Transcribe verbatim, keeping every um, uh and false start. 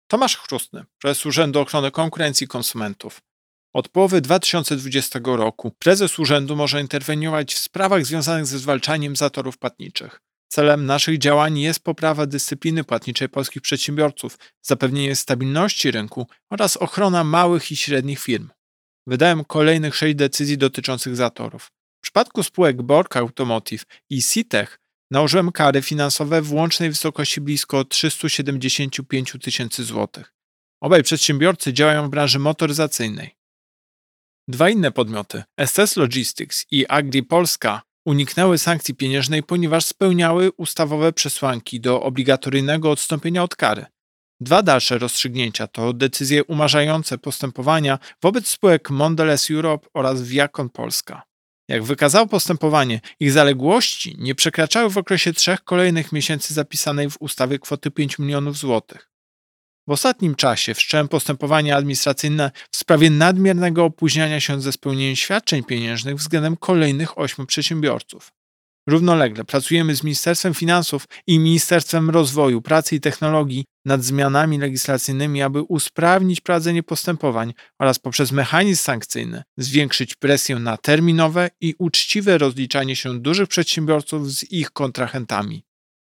Tomasz Chrustny, prezes Urzędu Ochrony Konkurencji i Konsumentów. Od połowy dwa tysiące dwudziestego roku prezes urzędu może interweniować w sprawach związanych ze zwalczaniem zatorów płatniczych. Celem naszych działań jest poprawa dyscypliny płatniczej polskich przedsiębiorców, zapewnienie stabilności rynku oraz ochrona małych i średnich firm. Wydałem kolejnych sześć decyzji dotyczących zatorów. W przypadku spółek Borg Automotive i Sitech nałożyłem kary finansowe w łącznej wysokości blisko trzysta siedemdziesiąt pięć tysięcy złotych. Obaj przedsiębiorcy działają w branży motoryzacyjnej. Dwa inne podmioty, S S Logistics i Agri Polska, uniknęły sankcji pieniężnej, ponieważ spełniały ustawowe przesłanki do obligatoryjnego odstąpienia od kary. Dwa dalsze rozstrzygnięcia to decyzje umarzające postępowania wobec spółek Mondelez Europe oraz Viacom Polska. Jak wykazało postępowanie, ich zaległości nie przekraczały w okresie trzech kolejnych miesięcy zapisanej w ustawie kwoty pięć milionów złotych. W ostatnim czasie wszcząłem postępowanie administracyjne w sprawie nadmiernego opóźniania się ze spełnieniem świadczeń pieniężnych względem kolejnych ośmiu przedsiębiorców. Równolegle pracujemy z Ministerstwem Finansów i Ministerstwem Rozwoju, Pracy i Technologii nad zmianami legislacyjnymi, aby usprawnić prowadzenie postępowań oraz poprzez mechanizm sankcyjny zwiększyć presję na terminowe i uczciwe rozliczanie się dużych przedsiębiorców z ich kontrahentami.